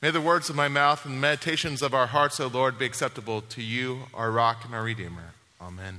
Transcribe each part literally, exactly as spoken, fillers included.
May the words of my mouth and the meditations of our hearts, O Lord, be acceptable to you, our rock and our redeemer. Amen.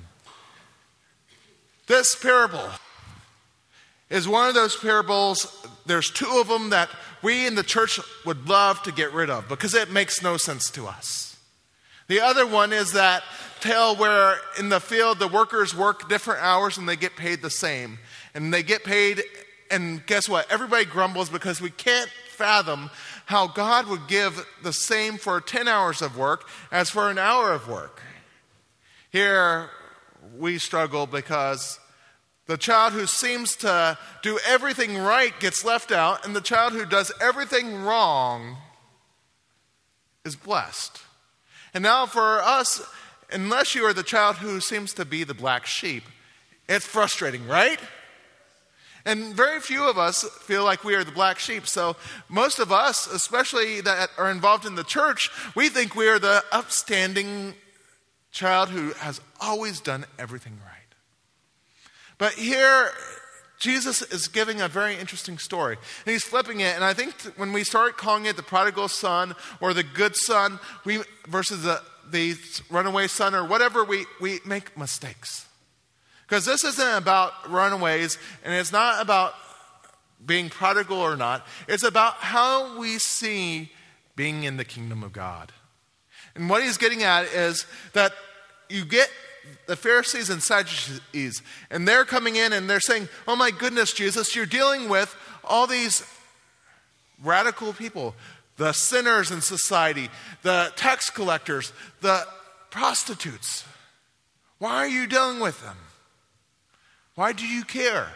This parable is one of those parables, there's two of them that we in the church would love to get rid of because it makes no sense to us. The other one is that tale where in the field the workers work different hours and they get paid the same. And they get paid, and guess what? Everybody grumbles because we can't fathom how God would give the same for ten hours of work as for an hour of work. Here we struggle because the child who seems to do everything right gets left out, and the child who does everything wrong is blessed. And now for us, unless you are the child who seems to be the black sheep, it's frustrating, right? And very few of us feel like we are the black sheep. So most of us, especially that are involved in the church, we think we are the upstanding child who has always done everything right. But here, Jesus is giving a very interesting story. And he's flipping it. And I think when we start calling it the prodigal son or the good son we versus the, the runaway son or whatever, we, we make mistakes. Because this isn't about runaways, and it's not about being prodigal or not. It's about how we see being in the kingdom of God. And what he's getting at is that you get the Pharisees and Sadducees, and they're coming in and they're saying, oh my goodness, Jesus, you're dealing with all these radical people, the sinners in society, the tax collectors, the prostitutes. Why are you dealing with them? Why do you care?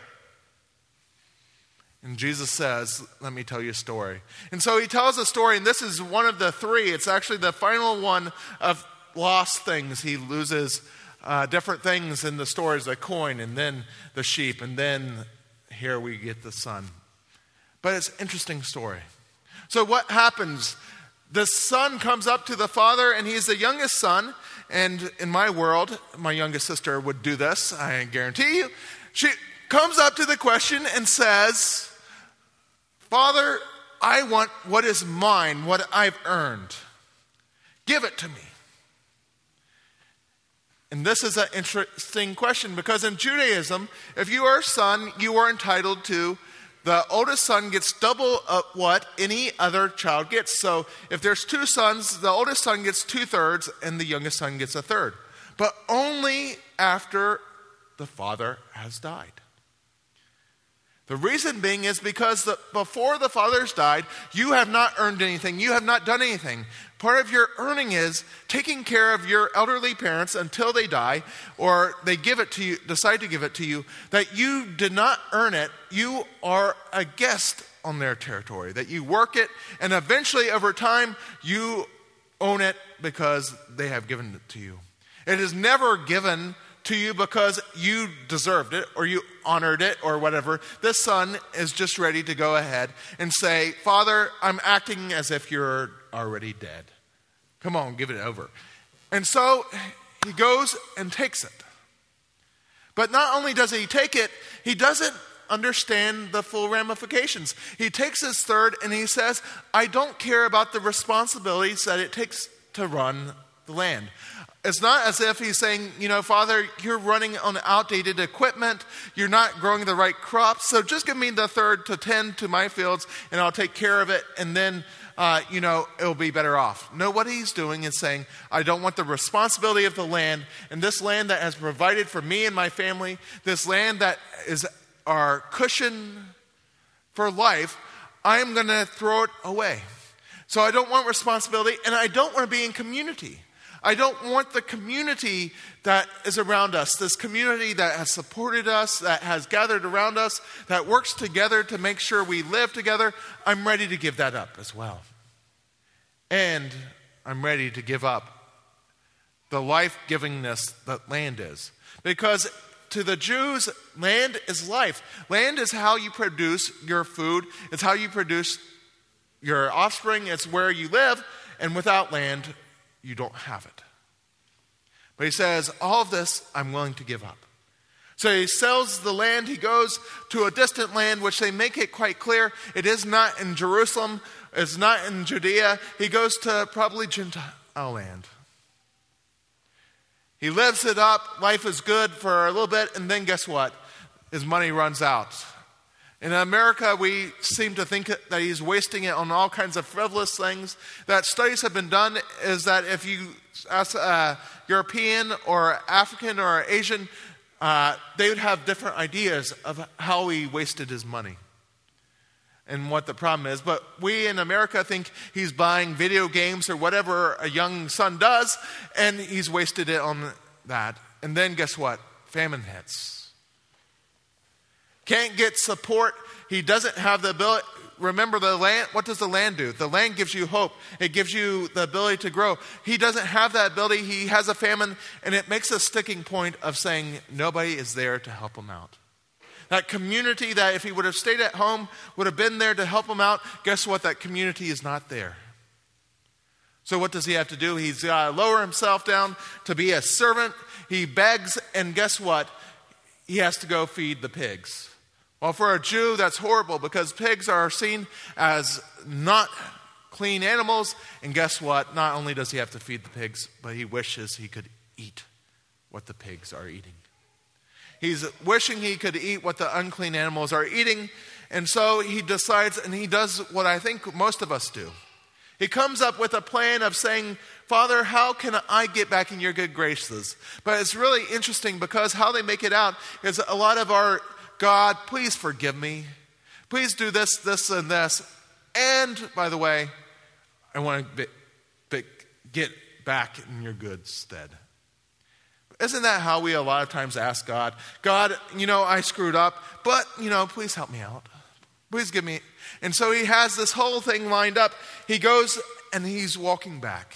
And Jesus says, let me tell you a story. And so he tells a story, and this is one of the three. It's actually the final one of lost things. He loses uh, different things in the stories, the coin, and then the sheep, and then here we get the son. But it's an interesting story. So what happens? The son comes up to the father, and he's the youngest son. And in my world, my youngest sister would do this, I guarantee you. She comes up to the question and says, Father, I want what is mine, what I've earned. Give it to me. And this is an interesting question because in Judaism, if you are a son, you are entitled to, the oldest son gets double of what any other child gets. So if there's two sons, the oldest son gets two thirds and the youngest son gets a third. But only after the father has died. The reason being is because the, before the father's died, you have not earned anything. You have not done anything. Part of your earning is taking care of your elderly parents until they die, or they give it to you, decide to give it to you, that you did not earn it. You are a guest on their territory, that you work it, and eventually over time, you own it because they have given it to you. It is never given to you because you deserved it or you honored it or whatever. This son is just ready to go ahead and say, Father, I'm acting as if you're already dead. Come on, give it over. And so he goes and takes it. But not only does he take it, he doesn't understand the full ramifications. He takes his third and he says, I don't care about the responsibilities that it takes to run the land. It's not as if he's saying, you know, Father, you're running on outdated equipment. You're not growing the right crops. So just give me the third to tend to my fields and I'll take care of it. And then, uh, you know, it'll be better off. No, what he's doing is saying, I don't want the responsibility of the land. And this land that has provided for me and my family, this land that is our cushion for life, I am going to throw it away. So I don't want responsibility and I don't want to be in community. I don't want the community that is around us, this community that has supported us, that has gathered around us, that works together to make sure we live together. I'm ready to give that up as well. And I'm ready to give up the life-givingness that land is. Because to the Jews, land is life. Land is how you produce your food. It's how you produce your offspring. It's where you live. And without land, you don't have it. But he says, all of this I'm willing to give up. So he sells the land. He goes to a distant land, which they make it quite clear. It is not in Jerusalem. It's not in Judea. He goes to probably Gentile land. He lives it up. Life is good for a little bit. And then guess what? His money runs out. In America, we seem to think that he's wasting it on all kinds of frivolous things. That studies have been done is that if you ask a European or African or Asian, uh, they would have different ideas of how he wasted his money and what the problem is. But we in America think he's buying video games or whatever a young son does, and he's wasted it on that. And then guess what? Famine hits. Can't get support. He doesn't have the ability. Remember the land, what does the land do? The land gives you hope. It gives you the ability to grow. He doesn't have that ability. He has a famine, and it makes a sticking point of saying nobody is there to help him out. That community that if he would have stayed at home, would have been there to help him out, guess what? That community is not there. So what does he have to do? He's got to lower himself down to be a servant. He begs, and guess what? He has to go feed the pigs. Well, for a Jew, that's horrible because pigs are seen as not clean animals. And guess what? Not only does he have to feed the pigs, but he wishes he could eat what the pigs are eating. He's wishing he could eat what the unclean animals are eating. And so he decides, and he does what I think most of us do. He comes up with a plan of saying, Father, how can I get back in your good graces? But it's really interesting because how they make it out is a lot of our, God, please forgive me. Please do this, this, and this. And, by the way, I want to be, be, get back in your good stead. Isn't that how we a lot of times ask God? God, you know, I screwed up, but, you know, please help me out. Please give me. And so he has this whole thing lined up. He goes and he's walking back.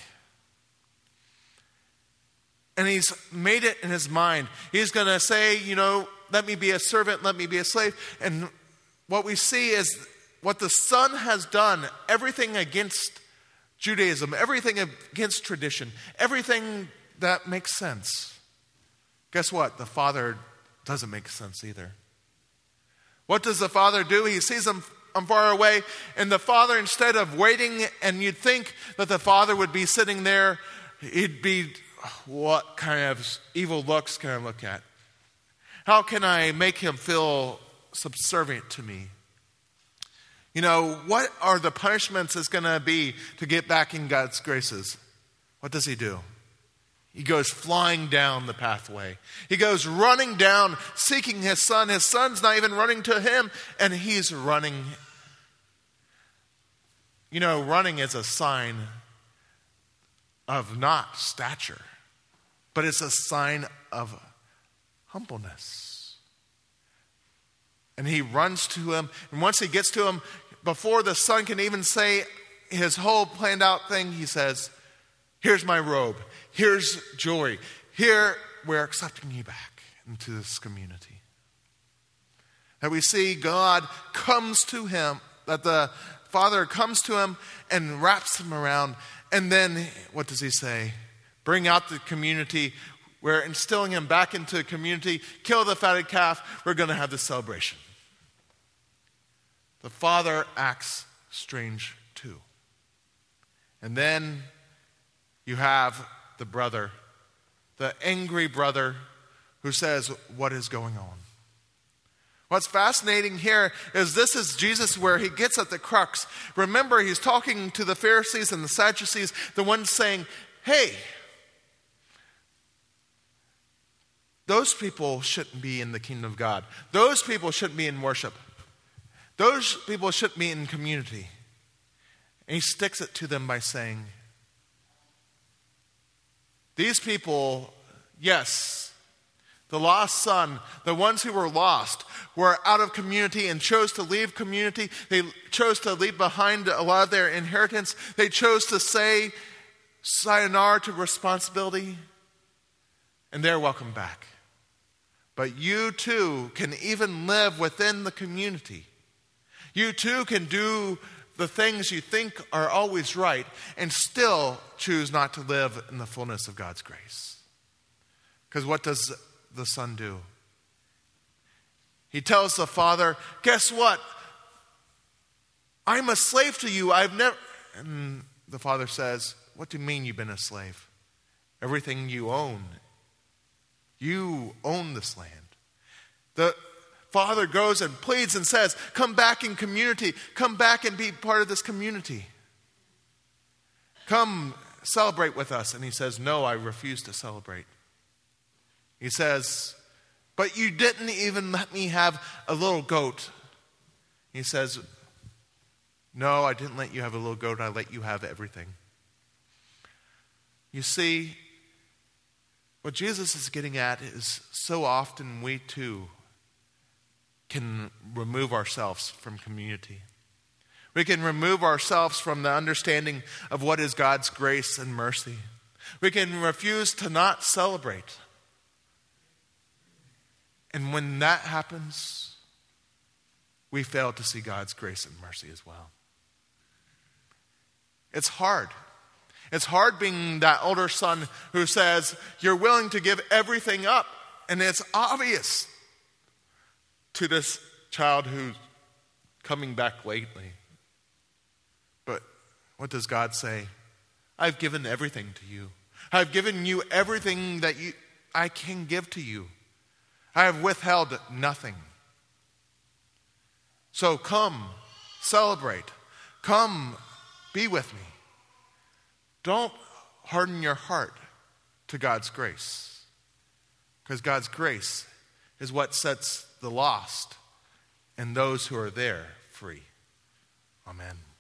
And he's made it in his mind. He's going to say, you know, let me be a servant, let me be a slave. And what we see is what the son has done, everything against Judaism, everything against tradition, everything that makes sense. Guess what? The father doesn't make sense either. What does the father do? He sees him from far away, and the father, instead of waiting, and you'd think that the father would be sitting there, he'd be, what kind of evil looks can I look at? How can I make him feel subservient to me? You know, what are the punishments it's going to be to get back in God's graces? What does he do? He goes flying down the pathway. He goes running down, seeking his son. His son's not even running to him, and he's running. You know, running is a sign of not stature, but it's a sign of humbleness. And he runs to him, and once he gets to him, before the son can even say his whole planned out thing, he says, here's my robe, here's jewelry, here we're accepting you back into this community. That we see God comes to him, that the father comes to him and wraps him around, and then what does he say? Bring out the community. We're instilling him back into the community. Kill the fatted calf. We're going to have this celebration. The father acts strange too. And then you have the brother, the angry brother who says, what is going on? What's fascinating here is this is Jesus where he gets at the crux. Remember, he's talking to the Pharisees and the Sadducees, the ones saying, hey, those people shouldn't be in the kingdom of God. Those people shouldn't be in worship. Those people shouldn't be in community. And he sticks it to them by saying, these people, yes, the lost son, the ones who were lost, were out of community and chose to leave community. They chose to leave behind a lot of their inheritance. They chose to say sayonara to responsibility. And they're welcome back. But you too can even live within the community. You too can do the things you think are always right and still choose not to live in the fullness of God's grace. Because what does the son do? He tells the father, guess what? I'm a slave to you. I've never... And the father says, what do you mean you've been a slave? Everything you own. You own this land. The father goes and pleads and says, come back in community. Come back and be part of this community. Come celebrate with us. And he says, no, I refuse to celebrate. He says, but you didn't even let me have a little goat. He says, no, I didn't let you have a little goat. I let you have everything. You see, what Jesus is getting at is so often we too can remove ourselves from community. We can remove ourselves from the understanding of what is God's grace and mercy. We can refuse to not celebrate. And when that happens, we fail to see God's grace and mercy as well. It's hard. It's hard being that older son who says, you're willing to give everything up. And it's obvious to this child who's coming back lately. But what does God say? I've given everything to you. I've given you everything that you, I can give to you. I have withheld nothing. So come, celebrate. Come, be with me. Don't harden your heart to God's grace. Because God's grace is what sets the lost and those who are there free. Amen.